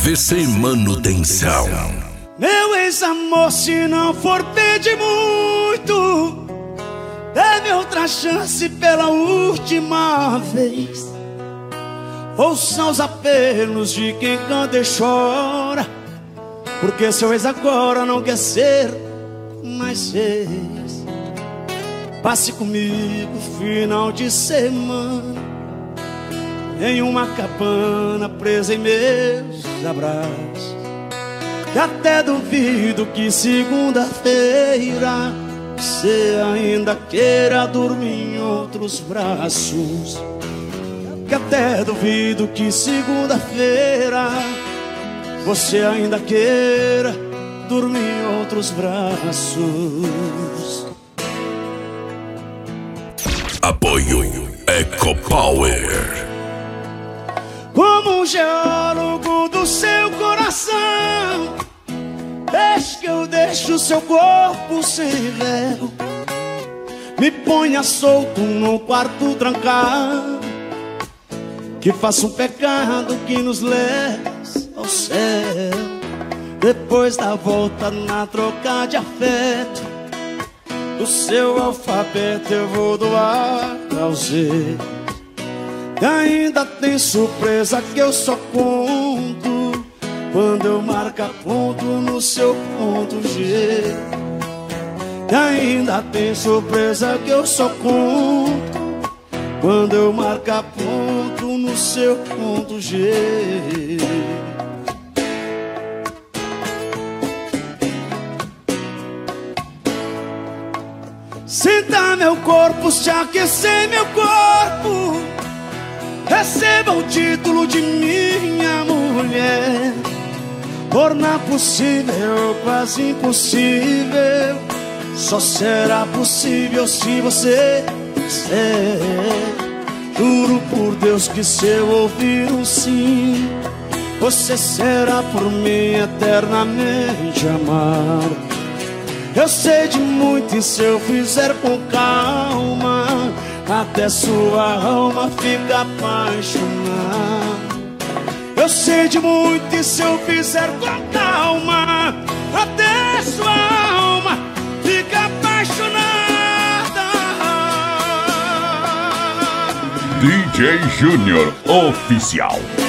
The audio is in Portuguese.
CVC Manutenção. Meu ex-amor, se não for pedir muito, dê-me outra chance pela última vez. Ouça os apelos de quem canta e chora, porque seu ex agora não quer ser mais ex. Passe comigo final de semana em uma cabana presa em meus abraços, que até duvido que segunda-feira você ainda queira dormir em outros braços. Que até duvido que segunda-feira você ainda queira dormir em outros braços. Apoio EcoPower. Como um geólogo do seu coração, deixe que eu deixe o seu corpo sem véu. Me ponha solto num quarto trancado, que faça um pecado que nos leve ao céu. Depois da volta na troca de afeto, do seu alfabeto eu vou doar ao Z. E ainda tem surpresa que eu só conto quando eu marcar ponto no seu ponto G. E ainda tem surpresa que eu só conto quando eu marcar ponto no seu ponto G. Sinta meu corpo, se aquecer meu corpo, receba o título de minha mulher. Tornar possível, quase impossível, só será possível se você quiser. Juro por Deus que se eu ouvir um sim, você será por mim eternamente amado. Eu sei de muito e se eu fizer com calma, até sua alma fica apaixonada. Eu sei de muito e se eu fizer com calma, até sua alma fica apaixonada. DJ Júnior Oficial.